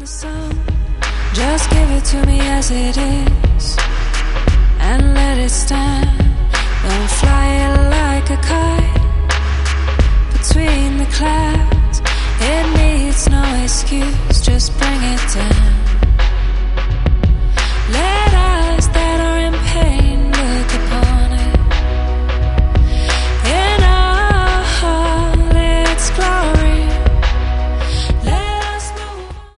the sun. Just give it to me as it is and let it stand. Don't fly it like a kite between the clouds. It needs no excuse, just bring it down.